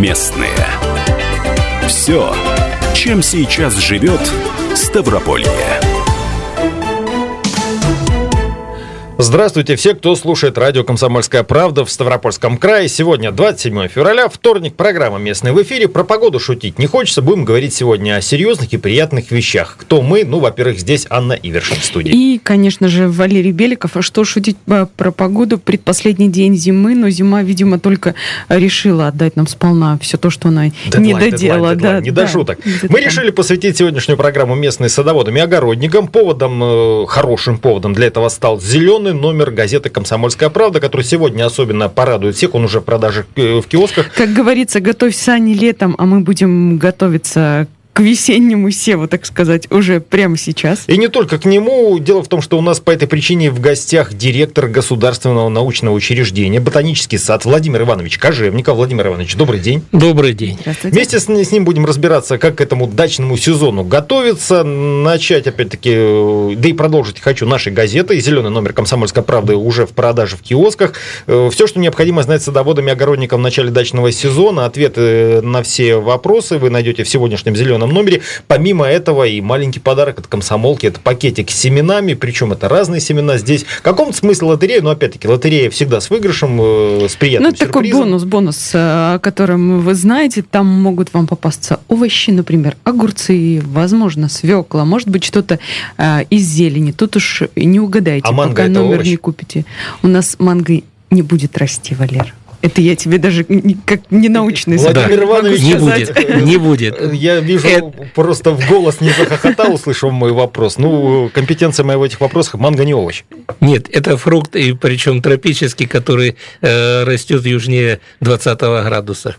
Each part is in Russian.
Местные. Все, чем сейчас живет Ставрополье. Здравствуйте все, кто слушает радио «Комсомольская правда» в Ставропольском крае. Сегодня 27 февраля, вторник, программа «Местные» в эфире. Про погоду шутить не хочется, будем говорить сегодня о серьезных и приятных вещах. Кто мы? Ну, во-первых, здесь Анна Ивершин в студии. И, конечно же, Валерий Беликов. А что шутить про погоду? Предпоследний день зимы, но зима, видимо, только решила отдать нам сполна все то, что она не доделала. Дедлайн, не до шуток. Мы решили посвятить сегодняшнюю программу «Местные» садоводам и огородникам. Хорошим поводом для этого стал зеленый номер газеты «Комсомольская правда», который сегодня особенно порадует всех. Он уже в продаже в киосках. Как говорится, готовь сани летом, а мы будем готовиться к весеннему севу, так сказать, уже прямо сейчас. И не только к нему. Дело в том, что у нас по этой причине в гостях директор Государственного научного учреждения «Ботанический сад» Владимир Иванович Кожевников. Владимир Иванович, добрый день. Добрый день. Вместе с ним будем разбираться, как к этому дачному сезону готовиться. Начать, опять-таки, да и продолжить хочу нашей газеты. Зеленый номер «Комсомольской правды» уже в продаже в киосках. Все, что необходимо знать садоводам и огородникам в начале дачного сезона. Ответы на все вопросы вы найдете в сегодняшнем зеленом номере. Помимо этого и маленький подарок от комсомолки. Это пакетик с семенами, причем это разные семена. Здесь в каком-то смысле лотерея, но опять-таки лотерея всегда с выигрышем, с приятным сюрпризом. Такой бонус, о котором вы знаете. Там могут вам попасться овощи, например, огурцы, возможно, свекла, может быть, что-то из зелени. Тут уж не угадаете, пока номер не купите. У нас манго не будет расти, Валер. Это я тебе даже как ненаучный Владимир Иванович не будет. Я вижу, просто в голос не захохотал, услышав мой вопрос. Ну, компетенция моя в этих вопросах — манго не овощ. Нет, это фрукт, и причем тропический, который растет южнее 20 градуса.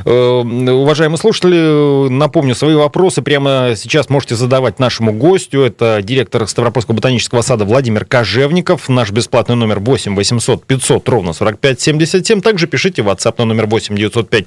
Уважаемые слушатели, напомню, свои вопросы прямо сейчас можете задавать нашему гостю. Это директор Ставропольского ботанического сада Владимир Кожевников. Наш бесплатный номер 8 800 500 ровно 45 77. Также пишите в WhatsApp на номер 8 905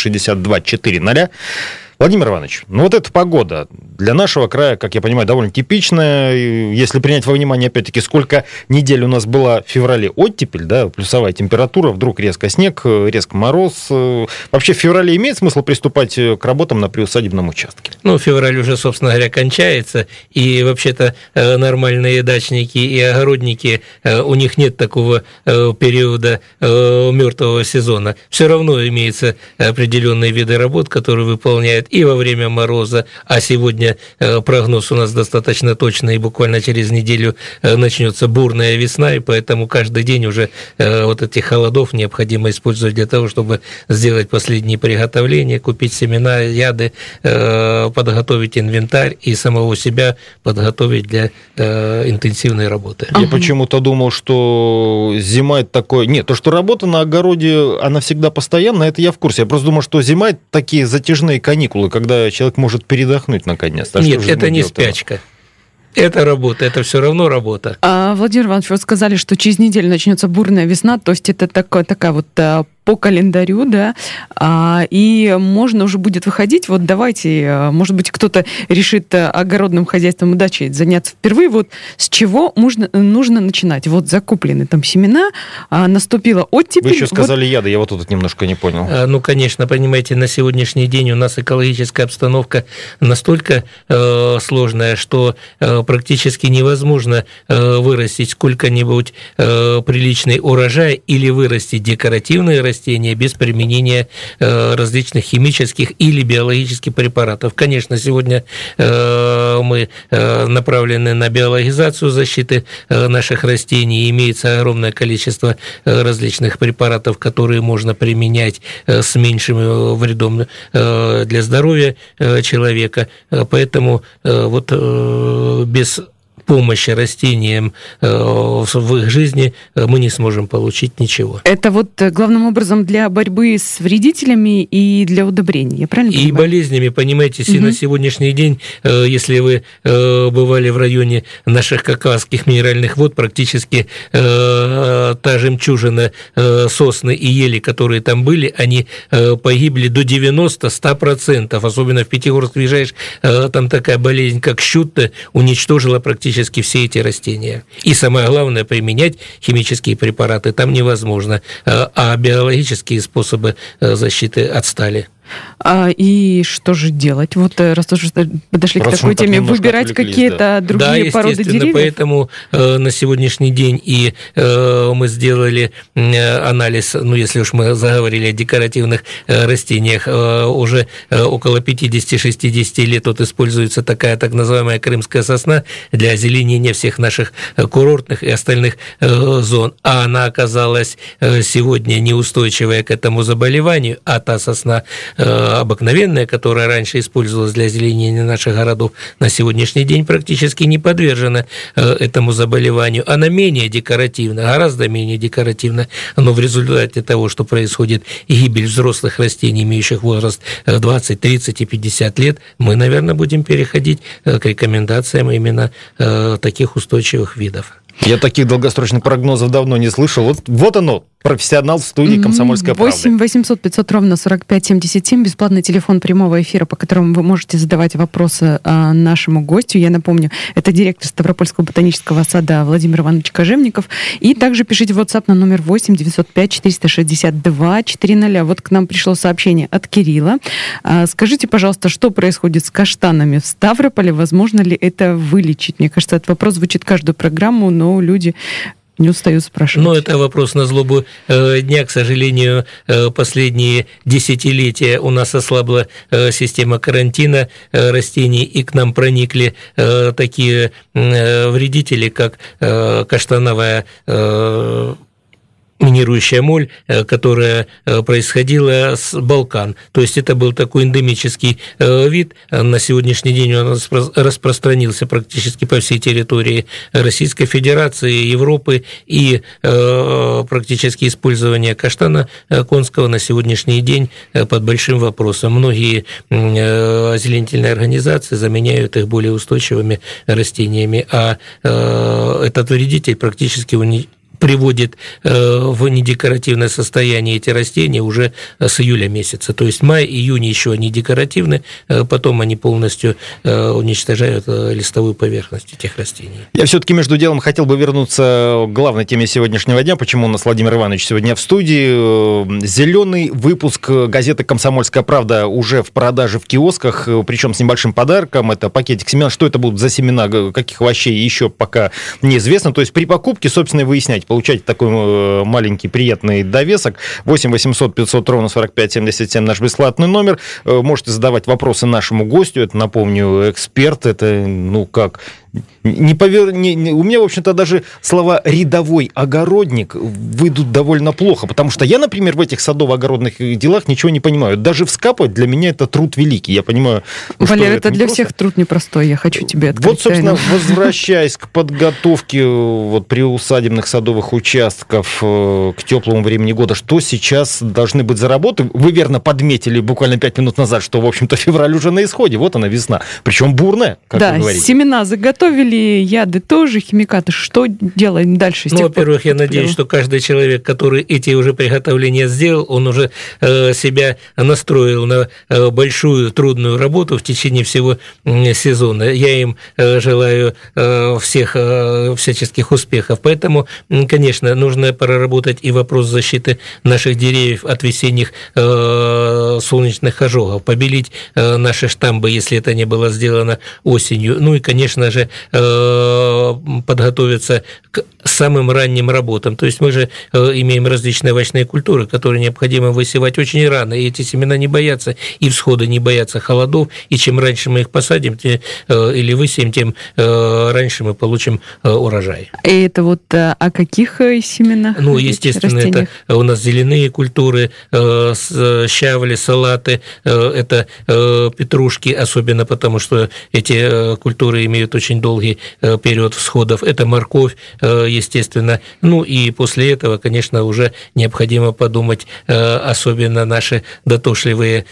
462 400. Владимир Иванович, ну вот эта погода для нашего края, как я понимаю, довольно типичная. Если принять во внимание, опять-таки, сколько недель у нас была в феврале оттепель, да, плюсовая температура, вдруг резко снег, резко мороз. Вообще в феврале имеет смысл приступать к работам на приусадебном участке? Ну, февраль уже, собственно говоря, кончается, и вообще-то нормальные дачники и огородники, у них нет такого периода мертвого сезона. Все равно имеются определенные виды работ, которые выполняют и во время мороза, а сегодня прогноз у нас достаточно точный, и буквально через неделю начнется бурная весна, и поэтому каждый день уже вот этих холодов необходимо использовать для того, чтобы сделать последние приготовления, купить семена, яды, подготовить инвентарь и самого себя подготовить для интенсивной работы. Я почему-то думал, что зима – это такое... Нет, то, что работа на огороде, она всегда постоянна, это я в курсе. Я просто думал, что зима – это такие затяжные каникулы, когда человек может передохнуть наконец-то. Нет, это не спячка. Это работа, это все равно работа. Владимир Иванович, вы сказали, что через неделю начнется бурная весна, то есть это такая вот по календарю, да, и можно уже будет выходить, вот давайте, может быть, кто-то решит огородным хозяйством и дачей заняться впервые, вот с чего нужно начинать? Вот закуплены там семена, наступила оттепель. Вы еще сказали яды, я вот тут немножко не понял. Ну, конечно, понимаете, на сегодняшний день у нас экологическая обстановка настолько сложная, что практически невозможно вырастить сколько-нибудь приличный урожай или вырастить декоративные растения без применения различных химических или биологических препаратов. Конечно, сегодня мы направлены на биологизацию защиты наших растений, имеется огромное количество различных препаратов, которые можно применять с меньшим вредом для здоровья человека, поэтому вот без помощи растениям в их жизни мы не сможем получить ничего. Это вот главным образом для борьбы с вредителями и для удобрений, я правильно понимаю? И болезнями, понимаете, на сегодняшний день, если вы бывали в районе наших Какавских минеральных вод, практически та жемчужина, сосны и ели, которые там были, они погибли до 90-100%. Особенно в Пятигорск въезжаешь, там такая болезнь, как щута, уничтожила практически все эти растения. И самое главное, применять химические препараты там невозможно, а биологические способы защиты отстали. И что же делать? Вот раз уже подошли к такой теме, выбирать какие-то другие породы деревьев? Поэтому на сегодняшний день и мы сделали анализ, если уж мы заговорили о декоративных растениях, уже около 50-60 лет тут используется такая так называемая крымская сосна для озеленения всех наших курортных и остальных зон, а она оказалась сегодня неустойчивая к этому заболеванию, а та сосна обыкновенная, которая раньше использовалась для озеленения наших городов, на сегодняшний день практически не подвержена этому заболеванию. Она менее декоративна, гораздо менее декоративна, но в результате того, что происходит гибель взрослых растений, имеющих возраст 20, 30 и 50 лет, мы, наверное, будем переходить к рекомендациям именно таких устойчивых видов. Я таких долгосрочных прогнозов давно не слышал. Вот оно, профессионал в студии «Комсомольская правда». 8 800 500 ровно 45 77, бесплатный телефон прямого эфира, по которому вы можете задавать вопросы нашему гостю. Я напомню, это директор Ставропольского ботанического сада Владимир Иванович Кожевников. И также пишите в WhatsApp на номер 8 905 462 400. Вот к нам пришло сообщение от Кирилла. Скажите, пожалуйста, что происходит с каштанами в Ставрополе? Возможно ли это вылечить? Мне кажется, этот вопрос звучит каждую программу, но люди не устают спрашивать. Но это вопрос на злобу дня. К сожалению, последние десятилетия у нас ослабла система карантина растений, и к нам проникли такие вредители, как каштановая минирующая моль, которая происходила с Балкан. То есть это был такой эндемический вид. На сегодняшний день он распространился практически по всей территории Российской Федерации, Европы, и практически использование каштана конского на сегодняшний день под большим вопросом. Многие озеленительные организации заменяют их более устойчивыми растениями, а этот вредитель практически приводит в недекоративное состояние эти растения уже с июля месяца. То есть май, июнь еще они декоративны, потом они полностью уничтожают листовую поверхность этих растений. Я все-таки между делом хотел бы вернуться к главной теме сегодняшнего дня. Почему у нас Владимир Иванович сегодня в студии? Зеленый выпуск газеты «Комсомольская правда» уже в продаже в киосках, причем с небольшим подарком. Это пакетик семян. Что это будут за семена, каких овощей, еще пока неизвестно. То есть при покупке, собственно, и выяснять, получать такой маленький приятный довесок. 8 800 500 ровно 45 77 наш бесплатный номер. Можете задавать вопросы нашему гостю. Это, напомню, эксперт. Это, у меня, в общем-то, даже слова «рядовой огородник» выйдут довольно плохо, потому что я, например, в этих садово-огородных делах ничего не понимаю. Даже вскапывать для меня это труд великий. Я понимаю, Валер, это для всех труд непростой, я хочу тебе открыть. Вот, собственно, возвращаясь к подготовке приусадебных садовых участков к теплому времени года, что сейчас должны быть за работы? Вы верно подметили буквально 5 минут назад, что, в общем-то, февраль уже на исходе, вот она весна, причем бурная, как вы говорите. Да, семена заготовили, яды тоже, химикаты. Что делаем дальше? Во-первых, я надеюсь, что каждый человек, который эти уже приготовления сделал, он уже себя настроил на большую трудную работу в течение всего сезона. Я им желаю всех всяческих успехов. Поэтому, конечно, нужно проработать и вопрос защиты наших деревьев от весенних солнечных ожогов, побелить наши штамбы, если это не было сделано осенью. Ну и, конечно же, подготовиться к самым ранним работам. То есть мы же имеем различные овощные культуры, которые необходимо высевать очень рано, и эти семена не боятся, и всхода не боятся холодов, и чем раньше мы их посадим или высеем, тем раньше мы получим урожай. И это вот о каких семенах? Ну, естественно, растениях? Это у нас зеленые культуры, щавли, салаты, это петрушки, особенно потому, что эти культуры имеют очень долгий период всходов, это морковь, естественно. Ну и после этого, конечно, уже необходимо подумать, особенно наши дотошливые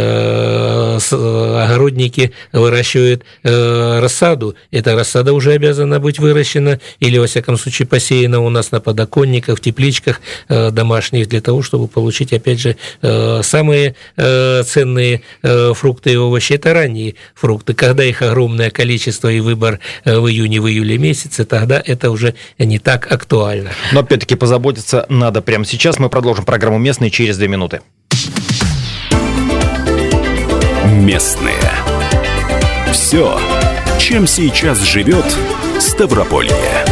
огородники выращивают рассаду. Эта рассада уже обязана быть выращена или, во всяком случае, посеяна у нас на подоконниках, в тепличках домашних, для того, чтобы получить, опять же, самые ценные фрукты и овощи. Это ранние фрукты. Когда их огромное количество и выбор в июне, в июле месяце, тогда это уже не так актуально. Но опять-таки позаботиться надо прямо сейчас. Мы продолжим программу «Местные» через 2 минуты. Местные. Все, чем сейчас живет Ставрополье.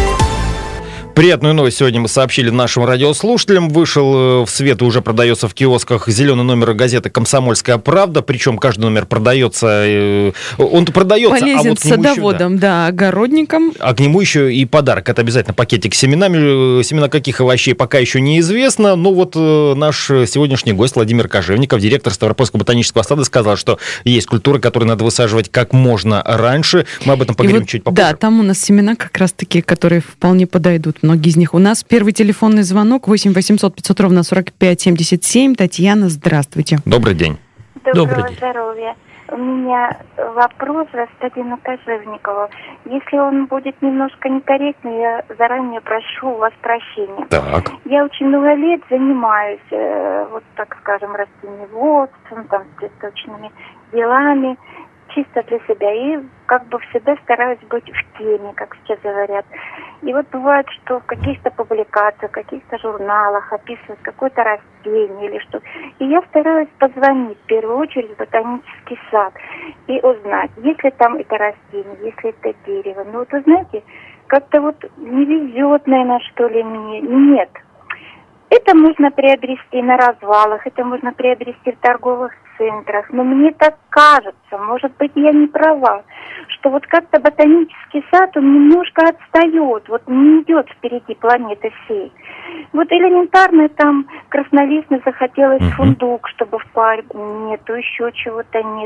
Приятную новость сегодня мы сообщили нашим радиослушателям. Вышел в свет и уже продается в киосках зеленый номер газеты «Комсомольская правда». Причем каждый номер продается... Он продается, полезен а вот садоводам, да, огородникам. А к нему еще и подарок. Это обязательно пакетик с семенами. Семена каких овощей пока еще неизвестно. Но вот наш сегодняшний гость Владимир Кожевников, директор Ставропольского ботанического сада, сказал, что есть культуры, которые надо высаживать как можно раньше. Мы об этом поговорим чуть попозже. Да, там у нас семена как раз такие, которые вполне подойдут. Многие из них. У нас первый телефонный звонок 8 800 500 ровно 45 77. Татьяна, здравствуйте. Добрый день. Доброго здоровья. У меня вопрос господину Кожевникову. Если он будет немножко некорректный, я заранее прошу у вас прощения. Так. Я очень много лет занимаюсь, вот так скажем, растениеводством, там, с цветочными делами, чисто для себя. И как бы всегда стараюсь быть в теме, как сейчас говорят. И вот бывает, что в каких-то публикациях, в каких-то журналах описывают какое-то растение или что. И я стараюсь позвонить в первую очередь в ботанический сад и узнать, есть ли там это растение, есть ли это дерево. Ну вот вы знаете, как-то вот не везет, наверное, что ли мне. Нет. Это можно приобрести на развалах, это можно приобрести в торговых центрах. Но мне так кажется, может быть, я не права, что вот как-то ботанический сад, он немножко отстает, вот не идет впереди планеты всей. Вот элементарно там краснолистный захотелось фундук, чтобы в паре нету, еще чего-то нет.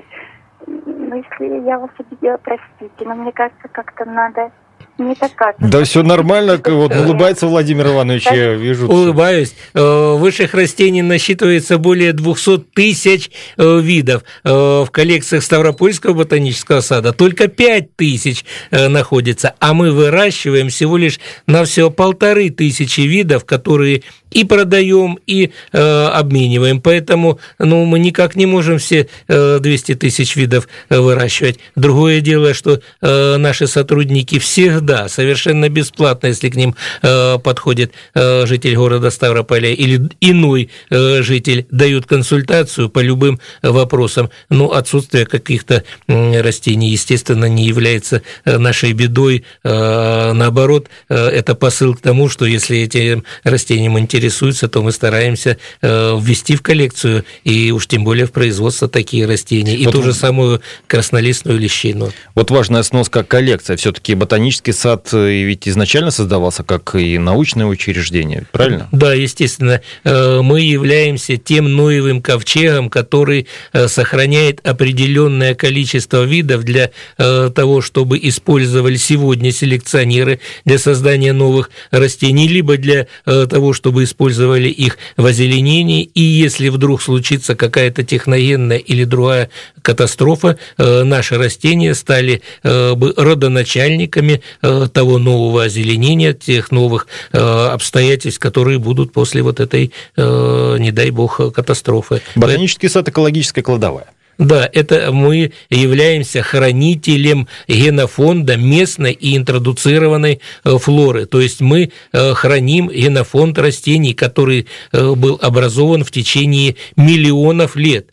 Ну, если я вас обидела, простите, но мне кажется, как-то надо... Не такая. Да все нормально, вот улыбается Владимир Иванович, я вижу. Улыбаюсь. Высших растений насчитывается более 200 тысяч видов. В коллекциях Ставропольского ботанического сада только 5 тысяч находится, а мы выращиваем всего лишь на всего 1500 видов, которые и продаем, и обмениваем. Поэтому мы никак не можем все 200 тысяч видов выращивать. Другое дело, что наши сотрудники всегда совершенно бесплатно, если к ним подходит житель города Ставрополя или иной житель, дают консультацию по любым вопросам. Но отсутствие каких-то растений, естественно, не является нашей бедой. Наоборот, это посыл к тому, что если этим растением интересуются, то мы стараемся ввести в коллекцию и уж тем более в производство такие растения. И ту же самую краснолистную лещину. Вот важная сноска коллекция. Все-таки ботанический сад ведь изначально создавался как и научное учреждение, правильно? Да, естественно. Мы являемся тем Ноевым ковчегом, который сохраняет определенное количество видов для того, чтобы использовали сегодня селекционеры для создания новых растений, либо для того, чтобы использовали их в озеленении. И если вдруг случится какая-то техногенная или другая катастрофа, наши растения стали бы родоначальниками того нового озеленения, тех новых обстоятельств, которые будут после вот этой, не дай бог, катастрофы. Ботанический сад – экологическая кладовая. Да, это мы являемся хранителем генофонда местной и интродуцированной флоры. То есть мы храним генофонд растений, который был образован в течение миллионов лет.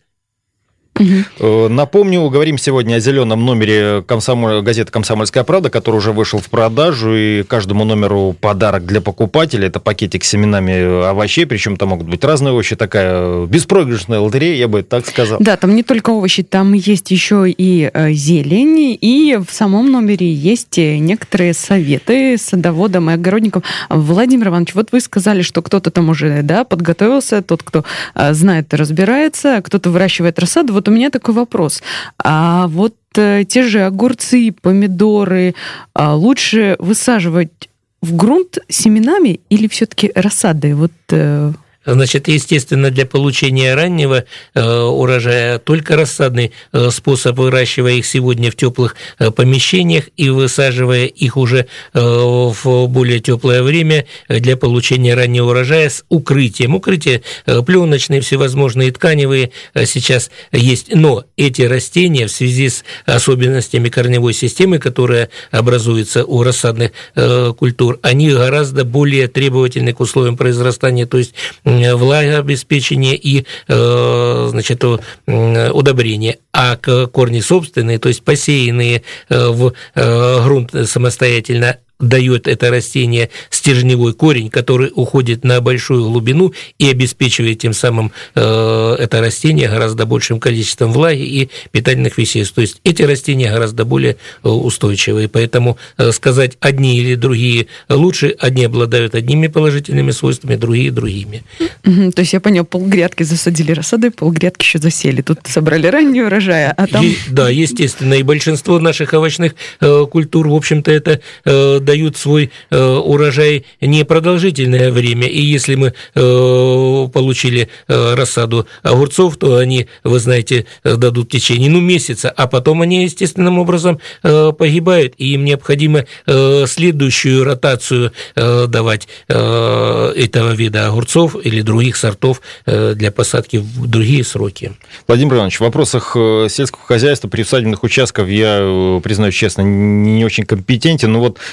Напомню, говорим сегодня о зеленом номере газеты «Комсомольская правда», который уже вышел в продажу, и каждому номеру подарок для покупателя. Это пакетик с семенами овощей, причем там могут быть разные овощи, такая беспроигрышная лотерея, я бы так сказал. Да, там не только овощи, там есть еще и зелень, и в самом номере есть некоторые советы садоводам и огородникам. Владимир Иванович, вот вы сказали, что кто-то там уже подготовился, тот, кто знает и разбирается, кто-то выращивает рассаду. Вот у меня такой вопрос. А вот те же огурцы, помидоры лучше высаживать в грунт семенами или все-таки рассадой? Вот... Значит, естественно, для получения раннего урожая только рассадный способ, выращивая их сегодня в теплых помещениях и высаживая их уже в более теплое время для получения раннего урожая с укрытием. Укрытие пленочные, всевозможные тканевые сейчас есть, но эти растения в связи с особенностями корневой системы, которая образуется у рассадных культур, они гораздо более требовательны к условиям произрастания, то есть влагообеспечение и, значит, удобрение. А корни собственные, то есть посеянные в грунт самостоятельно, дает это растение стержневой корень, который уходит на большую глубину и обеспечивает тем самым это растение гораздо большим количеством влаги и питательных веществ. То есть эти растения гораздо более устойчивые. Поэтому сказать, одни или другие лучше, одни обладают одними положительными свойствами, другие другими. То есть я понял, полгрядки засадили рассадой, полгрядки еще засели. Тут собрали ранний урожай, а там... Да, естественно. И большинство наших овощных культур, в общем-то, это дают свой урожай непродолжительное время, и если мы получили рассаду огурцов, то они, вы знаете, дадут в течение месяца, а потом они естественным образом погибают, и им необходимо следующую ротацию давать этого вида огурцов или других сортов для посадки в другие сроки. Владимир Иванович, в вопросах сельского хозяйства, приусадебных участков я, признаюсь честно, не очень компетентен, но вот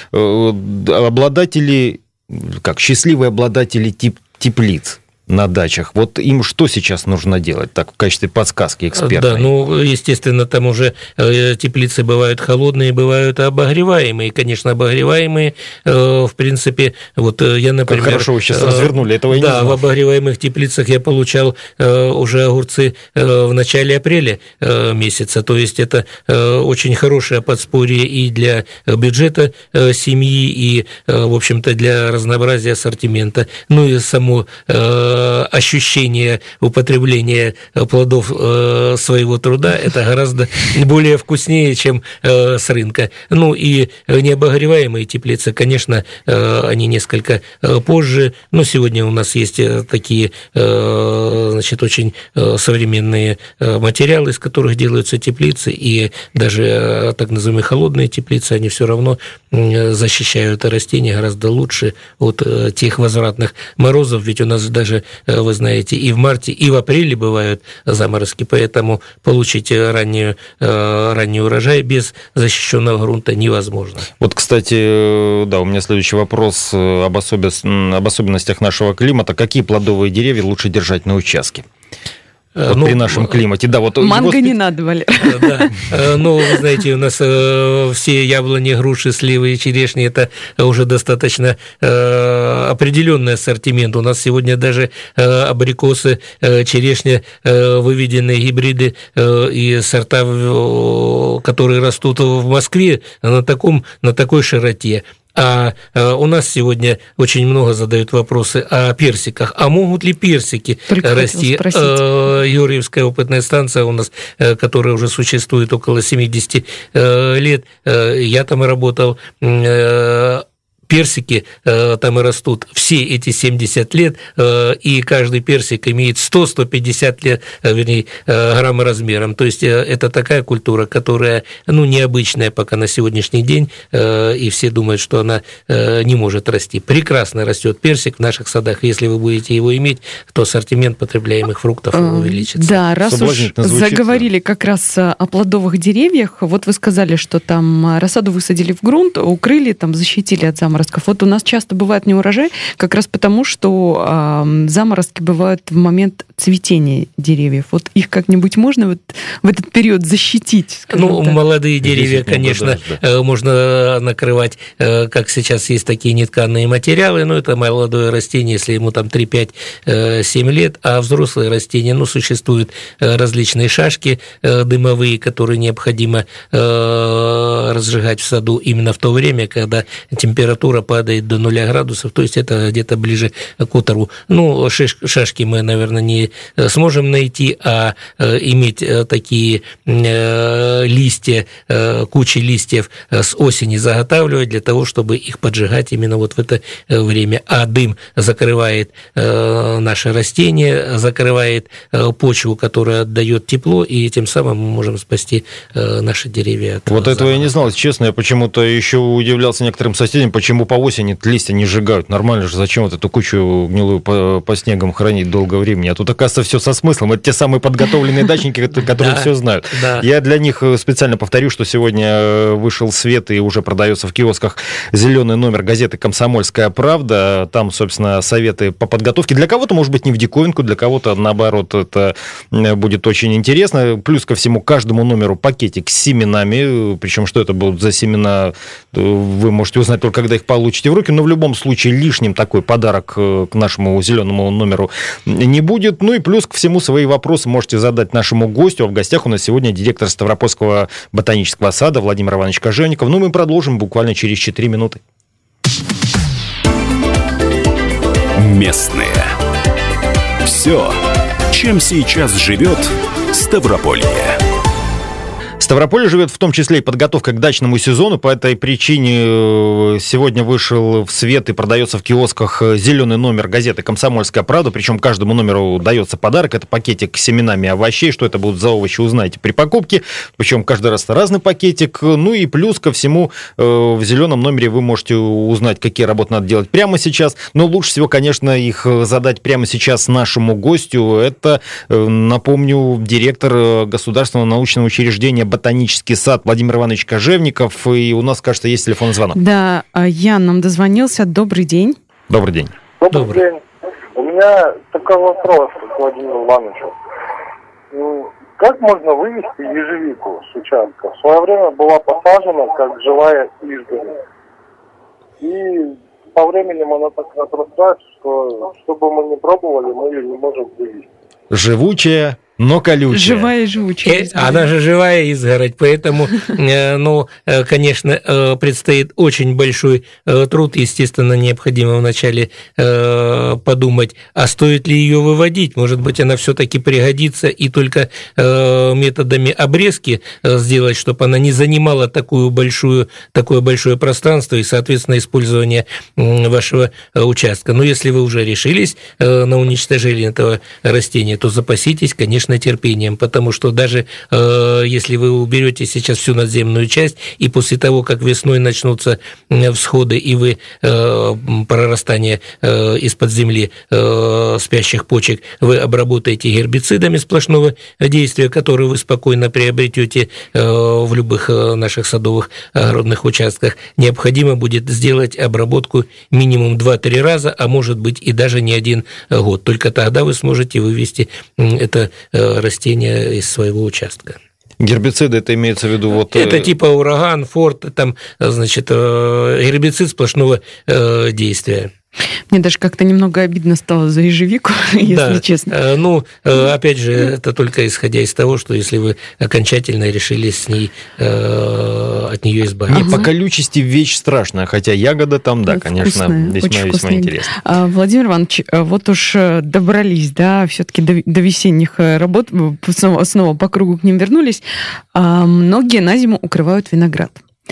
обладатели, счастливые обладатели теплиц на дачах, вот им что сейчас нужно делать, так, в качестве подсказки экспертной? Да, естественно, там уже теплицы бывают холодные, бывают обогреваемые. Конечно, обогреваемые, в принципе, вот я, например... Как хорошо вы сейчас развернули, этого я не знал. Да, в обогреваемых теплицах я получал уже огурцы в начале апреля месяца, то есть это очень хорошее подспорье и для бюджета семьи, и, в общем-то, для разнообразия ассортимента. Ну и само ощущение употребления плодов своего труда, это гораздо более вкуснее, чем с рынка. Ну и необогреваемые теплицы, конечно, они несколько позже, но сегодня у нас есть такие, значит, очень современные материалы, из которых делаются теплицы, и даже так называемые холодные теплицы, они все равно защищают растения гораздо лучше от тех возвратных морозов, ведь у нас даже, вы знаете, и в марте, и в апреле бывают заморозки, поэтому получить ранний урожай без защищенного грунта невозможно. Вот, кстати, да, у меня следующий вопрос об особенностях нашего климата. Какие плодовые деревья лучше держать на участке? Вот при нашем климате, да, вот манго не надо, Валер. Да, но вы знаете, у нас все яблони, груши, сливы и черешни — это уже достаточно определенный ассортимент. У нас сегодня даже абрикосы, черешня, выведенные гибриды и сорта, которые растут в Москве на такой широте. А у нас сегодня очень много задают вопросы о персиках. А могут ли персики расти? Юрьевская опытная станция у нас, которая уже существует около 70 лет, я там работал, персики там и растут все эти 70 лет, и каждый персик имеет 100-150 лет, вернее, грамм размером. То есть это такая культура, которая, необычная пока на сегодняшний день, и все думают, что она не может расти. Прекрасно растет персик в наших садах. Если вы будете его иметь, то ассортимент потребляемых фруктов увеличится. Да, раз уж заговорили как раз о плодовых деревьях, вот вы сказали, что там рассаду высадили в грунт, укрыли, там защитили от заморозков. Вот у нас часто бывает неурожай, как раз потому, что заморозки бывают в момент цветения деревьев. Вот их как-нибудь можно вот в этот период защитить? Молодые деревья, конечно, можно накрывать, как сейчас есть такие нетканые материалы, но это молодое растение, если ему там 3-5-7 лет, а взрослые растения, существуют различные шашки дымовые, которые необходимо разжигать в саду именно в то время, когда температура падает до 0 градусов, то есть это где-то ближе к утру. Шашки мы, наверное, не сможем найти, а иметь такие листья, кучи листьев с осени заготавливать для того, чтобы их поджигать именно вот в это время. А дым закрывает наше растение, закрывает почву, которая отдает тепло, и тем самым мы можем спасти наши деревья от Вот этого я не знал, честно. Я почему-то еще удивлялся некоторым соседям, почему почему по осени листья не сжигают? Нормально же, зачем вот эту кучу гнилую по снегам хранить долго времени? А тут, оказывается, все со смыслом. Это те самые подготовленные дачники, которые все знают. Я для них специально повторю, что сегодня вышел свет и уже продается в киосках зеленый номер газеты «Комсомольская правда». Там, собственно, советы по подготовке. Для кого-то, может быть, не в диковинку, для кого-то, наоборот, это будет очень интересно. Плюс ко всему, каждому номеру пакетик с семенами. Причем, что это будут за семена, вы можете узнать только, когда их получите в руки. Но в любом случае лишним такой подарок к нашему зеленому номеру не будет. Ну и плюс ко всему, свои вопросы можете задать нашему гостю. А в гостях у нас сегодня директор Ставропольского ботанического сада Владимир Иванович Кожевников. Ну, мы продолжим буквально через 4 минуты. Местные. Все, чем сейчас живет Ставрополье. Ставрополье живет в том числе и подготовка к дачному сезону. По этой причине сегодня вышел в свет и продается в киосках зеленый номер газеты «Комсомольская правда». Причем каждому номеру дается подарок. Это пакетик с семенами овощей. Что это будут за овощи, узнаете при покупке. Причем каждый раз разный пакетик. Ну и плюс ко всему в зеленом номере вы можете узнать, какие работы надо делать прямо сейчас. Но лучше всего, конечно, их задать прямо сейчас нашему гостю. Это, напомню, директор Государственного научного учреждения «Ботанический сад» Владимир Иванович Кожевников. И у нас, кажется, есть телефонный звонок. Да, Ян нам дозвонился. Добрый день. Добрый день. Добрый день. У меня такой вопрос к Владимиру Ивановичу. Как можно вывести ежевику с участка? В свое время была посажена как живая изгородь. И по времени она так отрастает, что бы мы ни пробовали, мы ее не можем вывести. Живучая, но колючая. Живая и живучая. Она же живая изгородь, поэтому, конечно, предстоит очень большой труд. Естественно, необходимо вначале подумать, а стоит ли ее выводить. Может быть, она все-таки пригодится, и только методами обрезки сделать, чтобы она не занимала такое большое пространство и, соответственно, использование вашего участка. Но если вы уже решились на уничтожение этого растения, то запаситесь, конечно, терпением, потому что даже если вы уберете сейчас всю надземную часть, и после того, как весной начнутся всходы, и вы прорастание из-под земли спящих почек, вы обработаете гербицидами сплошного действия, которые вы спокойно приобретете в любых наших садовых огородных участках, необходимо будет сделать обработку минимум 2-3 раза, а может быть и даже не 1 год. Только тогда вы сможете вывести это растения из своего участка. Гербициды, это имеется в виду Это типа ураган, форт, там, значит, гербицид сплошного действия. Мне даже как-то немного обидно стало за ежевику, если честно. Ну, опять же, это только исходя из того, что если вы окончательно решились с ней, от нее избавиться. По колючести вещь страшная, хотя ягода там, да, конечно, весьма интересная. Владимир Иванович, вот уж добрались, да, все-таки до весенних работ, снова по кругу к ним вернулись. Многие на зиму укрывают виноград.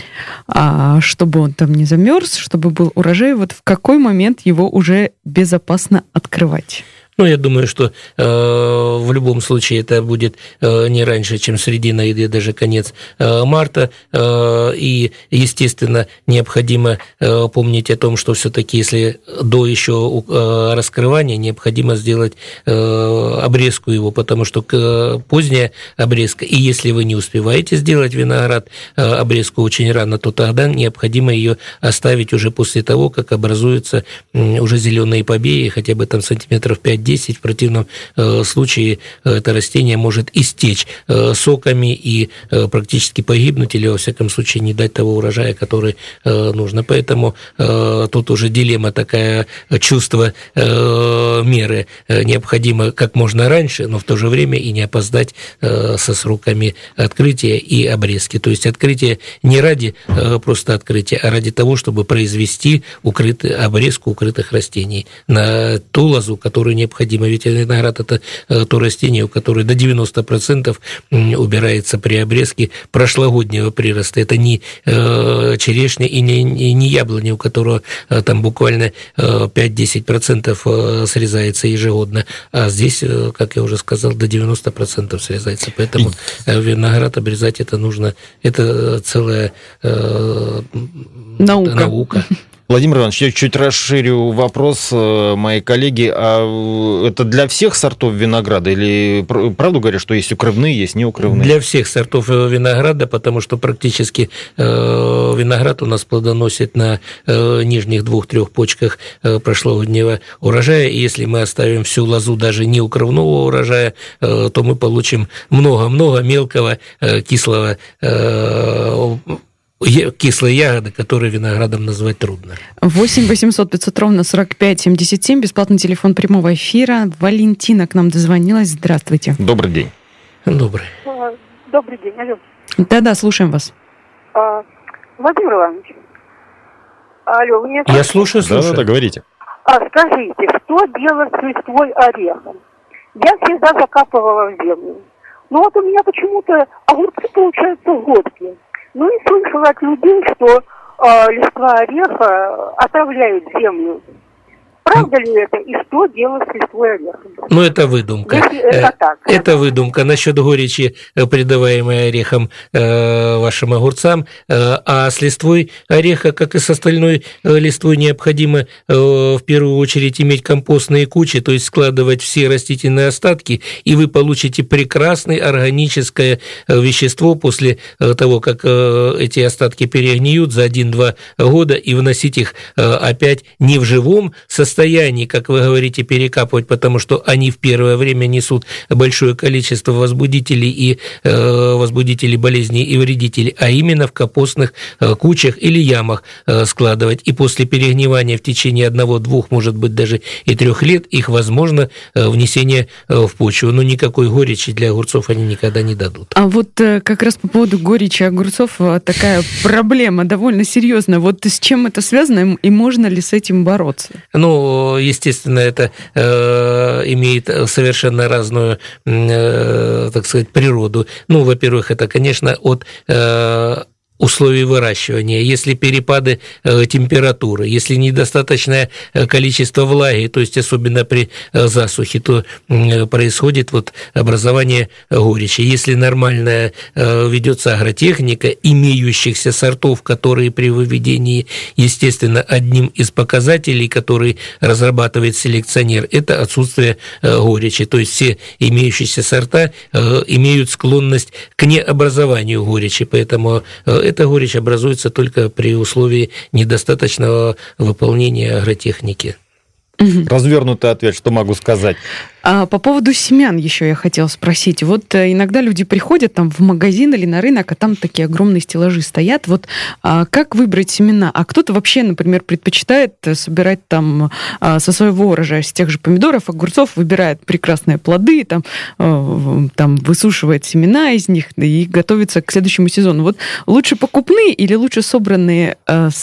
Чтобы он там не замерз, чтобы был урожай, вот в какой момент его уже безопасно открывать? Ну, я думаю, что в любом случае это будет не раньше, чем середина или даже конец марта. И, естественно, необходимо помнить о том, что все-таки, если до еще раскрывания, необходимо сделать обрезку его, потому что поздняя обрезка, и если вы не успеваете сделать виноград обрезку очень рано, то тогда необходимо ее оставить уже после того, как образуются уже зеленые побеги, хотя бы там сантиметров 5-10, в противном случае это растение может истечь соками и практически погибнуть или, во всяком случае, не дать того урожая, который нужно. Поэтому тут уже дилемма такая, чувство меры. Необходимо как можно раньше, но в то же время и не опоздать со сроками открытия и обрезки. То есть открытие не ради просто открытия, а ради того, чтобы произвести обрезку укрытых растений на ту лозу, которую необходимо. Ведь виноград – это то растение, у которого до 90% убирается при обрезке прошлогоднего прироста. Это не черешня и не яблоня, у которого там буквально 5-10% срезается ежегодно. А здесь, как я уже сказал, до 90% срезается. Поэтому виноград обрезать это нужно. Это целая наука. Владимир Иванович, я чуть расширю вопрос моей коллеги. А это для всех сортов винограда? Или правду говорят, что есть укрывные, есть неукрывные? Для всех сортов винограда, потому что практически виноград у нас плодоносит на нижних 2-3 почках прошлогоднего урожая. И если мы оставим всю лозу даже неукрывного урожая, то мы получим много-много мелкого кислого кислые ягоды, которые виноградом назвать трудно. 8 800 500 ровно 45 77, бесплатный телефон прямого эфира. Валентина к нам дозвонилась. Здравствуйте. Добрый день. Добрый. Добрый день, алло. Да-да, слушаем вас. Владимир Иванович, алло, вы меня слышите? Я слушаю. Да, говорите. Скажите, что делать с листвой ореха? Я всегда закапывала в землю. Но вот у меня почему-то огурцы получаются годкие. Ну и слышала от людей, что листва ореха отравляет землю. Правда ли это? И что делать с листвой ореха? Ну, это выдумка. Если это так. Это выдумка. Насчет горечи, придаваемой орехом вашим огурцам. А с листвой ореха, как и с остальной листвой, необходимо в первую очередь иметь компостные кучи, то есть складывать все растительные остатки, и вы получите прекрасное органическое вещество после того, как эти остатки перегниют за 1-2 года, и вносить их опять не в живом состоянии, как вы говорите, перекапывать, потому что они в первое время несут большое количество возбудителей и возбудителей болезней и вредителей, а именно в компостных кучах или ямах складывать. И после перегнивания в течение 1-2, может быть, даже и 3 лет их возможно внесение в почву. Но никакой горечи для огурцов они никогда не дадут. А вот как раз по поводу горечи огурцов такая проблема довольно серьезная. Вот с чем это связано и можно ли с этим бороться? Ну, естественно, это имеет совершенно разную, так сказать, природу. Ну, во-первых, это, конечно, от условий выращивания, если перепады температуры, если недостаточное количество влаги, то есть особенно при засухе, то происходит вот образование горечи. Если нормальная ведется агротехника, имеющихся сортов, которые при выведении, естественно, одним из показателей, который разрабатывает селекционер, это отсутствие горечи. То есть все имеющиеся сорта имеют склонность к необразованию горечи, поэтому эта горечь образуется только при условии недостаточного выполнения агротехники. Развернутый ответ, что могу сказать. А по поводу семян еще я хотела спросить. Вот иногда люди приходят там в магазин или на рынок, а там такие огромные стеллажи стоят. Вот как выбрать семена? А кто-то вообще, например, предпочитает собирать там со своего урожая, с тех же помидоров, огурцов, выбирает прекрасные плоды, там высушивает семена из них и готовится к следующему сезону. Вот лучше покупные или лучше собранные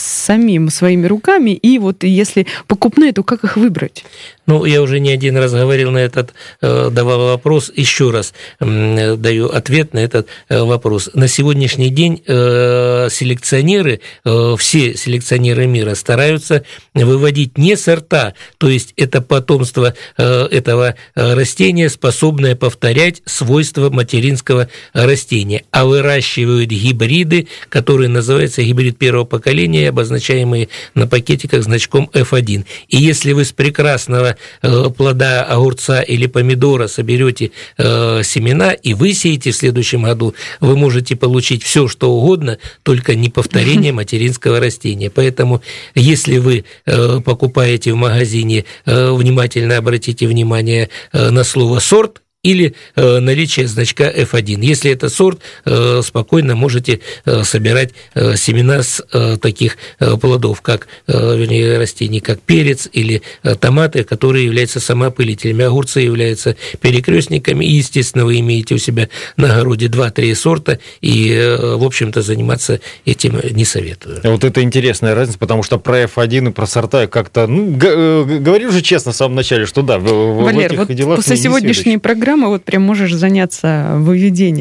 своими руками? И вот если покупные, то как их выбрать? Ну, я уже не один раз говорил на этот, давал вопрос, еще раз даю ответ на этот вопрос. На сегодняшний день селекционеры, все селекционеры мира стараются выводить не сорта, то есть это потомство этого растения, способное повторять свойства материнского растения, а выращивают гибриды, которые называются гибрид первого поколения, обозначаемые на пакетиках значком F1. И если вы с прекрасного плода огурца или помидора соберете семена и высеете в следующем году, вы можете получить все, что угодно, только не повторение материнского растения. Поэтому, если вы покупаете в магазине, внимательно обратите внимание на слово «сорт», или наличие значка F1. Если это сорт, спокойно можете собирать семена с таких плодов, как, вернее, растений, как перец или томаты, которые являются самоопылителями. Огурцы являются перекрестниками, и, естественно, вы имеете у себя на огороде 2-3 сорта, и, в общем-то, заниматься этим не советую. Вот это интересная разница, потому что про F1 и про сорта я как-то... говорю же честно в самом начале, что да, Валер, в этих вот делах после сегодняшней программы вот прям можешь заняться выведением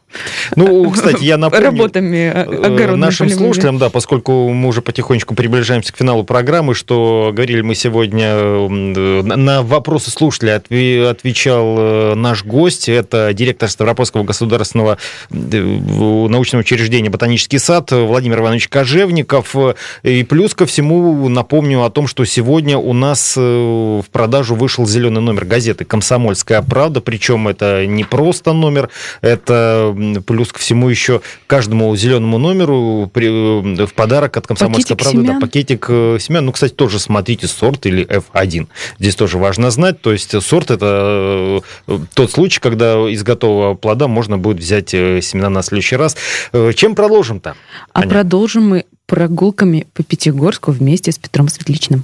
Ну, кстати, я напомню работами огородными нашим полевыми. слушателям, да, поскольку мы уже потихонечку приближаемся к финалу программы, что говорили мы сегодня, на вопросы слушателей отвечал наш гость, это директор Ставропольского государственного научного учреждения «Ботанический сад» Владимир Иванович Кожевников. И плюс ко всему напомню о том, что сегодня у нас в продажу вышел зеленый номер газеты «Комсомольская правда», причем это не просто номер, это плюс ко всему еще каждому зеленому номеру в подарок от «Комсомольской правды» да, пакетик семян. Ну, кстати, тоже смотрите сорт или F1. Здесь тоже важно знать. То есть сорт – это тот случай, когда из готового плода можно будет взять семена на следующий раз. Чем продолжим-то? А продолжим мы прогулками по Пятигорску вместе с Петром Светличным.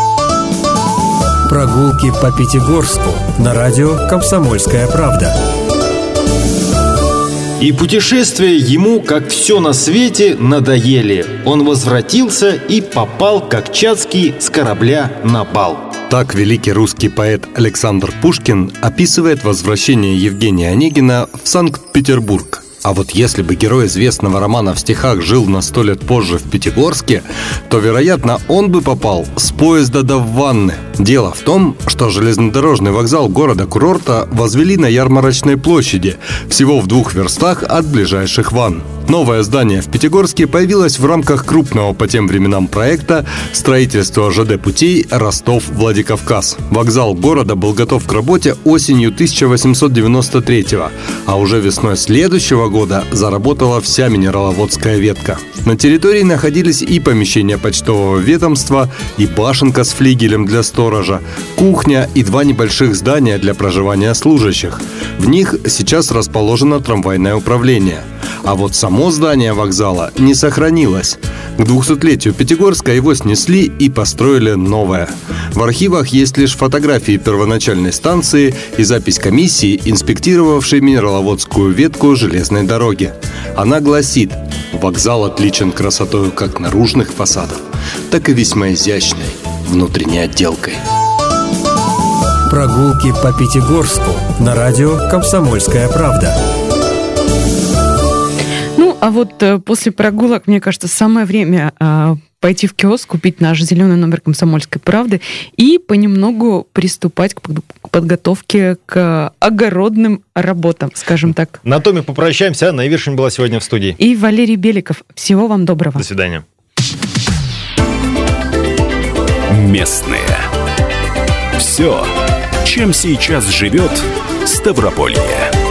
Прогулки по Пятигорску на радио «Комсомольская правда». И путешествия ему, как все на свете, надоели. Он возвратился и попал, как Чацкий, с корабля на бал. Так великий русский поэт Александр Пушкин описывает возвращение Евгения Онегина в Санкт-Петербург. А вот если бы герой известного романа в стихах жил на 100 лет позже в Пятигорске, то, вероятно, он бы попал с поезда до ванны. Дело в том, что железнодорожный вокзал города-курорта возвели на Ярмарочной площади, всего в 2 верстах от ближайших ванн. Новое здание в Пятигорске появилось в рамках крупного по тем временам проекта строительства ЖД-путей Ростов-Владикавказ. Вокзал города был готов к работе осенью 1893-го, а уже весной следующего года заработала вся минераловодская ветка. На территории находились и помещения почтового ведомства, и башенка с флигелем для сторожа, кухня и 2 небольших здания для проживания служащих. В них сейчас расположено трамвайное управление. А вот само здание вокзала не сохранилось. К 200-летию Пятигорска его снесли и построили новое. В архивах есть лишь фотографии первоначальной станции и запись комиссии, инспектировавшей минераловодскую ветку железной дороги. Она гласит: вокзал отличен красотой как наружных фасадов, так и весьма изящной внутренней отделкой. Прогулки по Пятигорску на радио «Комсомольская правда». А вот после прогулок, мне кажется, самое время пойти в киоск, купить наш зеленый номер «Комсомольской правды» и понемногу приступать к подготовке к огородным работам, скажем так. На том и попрощаемся. Анна Ивершин была сегодня в студии. И Валерий Беликов. Всего вам доброго. До свидания. Местные. Все, чем сейчас живет Ставрополье.